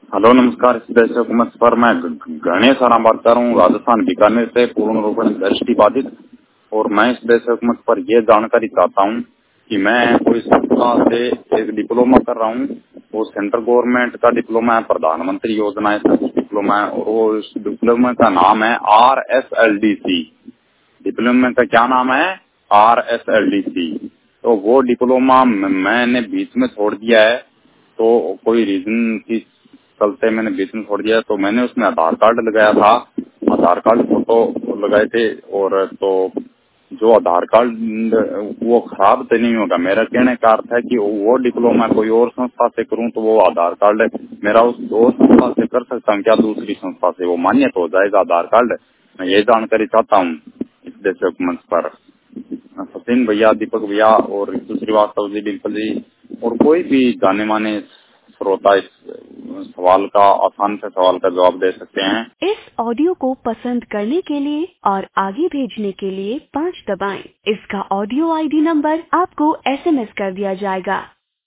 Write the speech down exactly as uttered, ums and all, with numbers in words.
Hello नमस्कार। इस देश हुकूमत पर मैं गणेश आराम बात कर रहा हूँ, राजस्थान बीकानेर से, पूर्ण रूप से दृष्टि बाधित। और मैं इस देश हुकूमत पर यह जानकारी चाहता हूँ कि मैं कोई संस्था से एक डिप्लोमा कर रहा हूँ। वो सेंट्रल गवर्नमेंट का डिप्लोमा है, प्रधानमंत्री योजना है डिप्लोमा है, और वो इस डिप्लोमा का नाम है R S L D C. Diploma का क्या नाम है? R S L D C. तो वो डिप्लोमा मैंने बीच में छोड़ दिया है, तो कोई रीजन की चलते मैंने बीच में छोड़ दिया। तो मैंने उसमें आधार कार्ड लगाया था, आधार कार्ड फोटो लगाए थे, और तो जो आधार कार्ड वो खराब तो नहीं होगा। मेरा कहने का अर्थ है कि वो डिप्लोमा कोई और संस्था से करूं तो वो आधार कार्ड मेरा उस दो संस्था से कर सकता हूँ क्या? दूसरी संस्था से वो मान्य तो हो जाएगा आधार कार्ड? मैं ये जानकारी चाहता हूँ इस देश मंच पर। सचिन भैया, दीपक भैया और श्रीवास्तव जी, डिम्पल जी और कोई भी जाने माने श्रोता इस सवाल का आसान से सवाल का जवाब दे सकते हैं। इस ऑडियो को पसंद करने के लिए और आगे भेजने के लिए पाँच दबाएं। इसका ऑडियो आई डी नंबर आपको एस एम एस कर दिया जाएगा।